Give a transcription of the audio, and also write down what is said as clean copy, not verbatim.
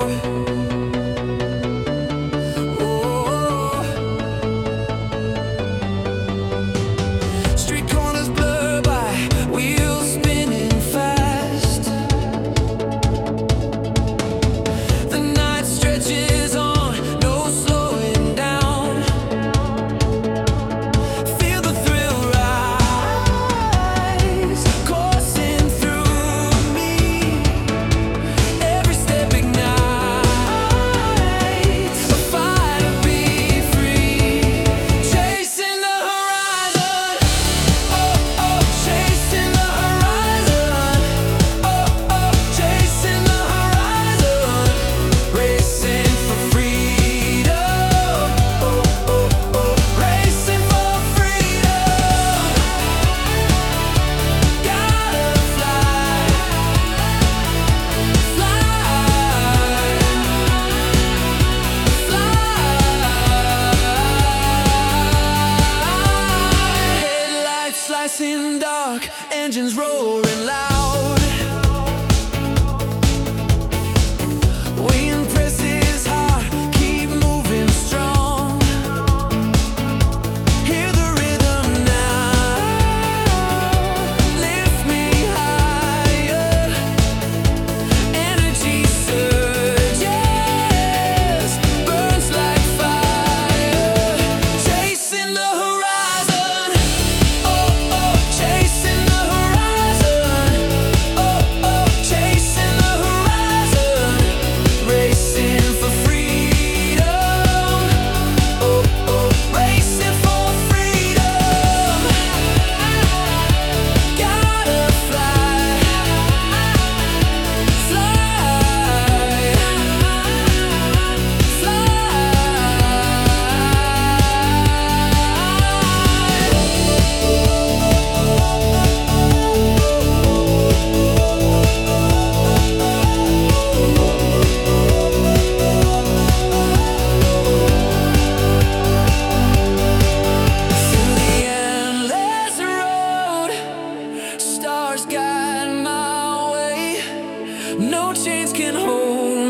Street corners blur by, wheels spinning fast. The night stretches on, no slowing down. Feel the thrill rise, coursing through me. Every step ignites a fire to be free. Chasing the horizon, oh oh, chasing the horizon, oh oh, chasing the horizon, racing for freedom, oh oh oh, racing for freedom. Gotta fly, headlights slicing dark, engines roaring loud. Wind presses hard, keep moving strong. Hear the rhythm now, lift me higher. Energy surges, burns like fire. Chasing the horizon, oh oh, chasing the horizon, oh oh, chasing the horizon, racing for freedom, oh oh, racing for freedom. Gotta fly, through the endless road, stars guide my way. No chains can hold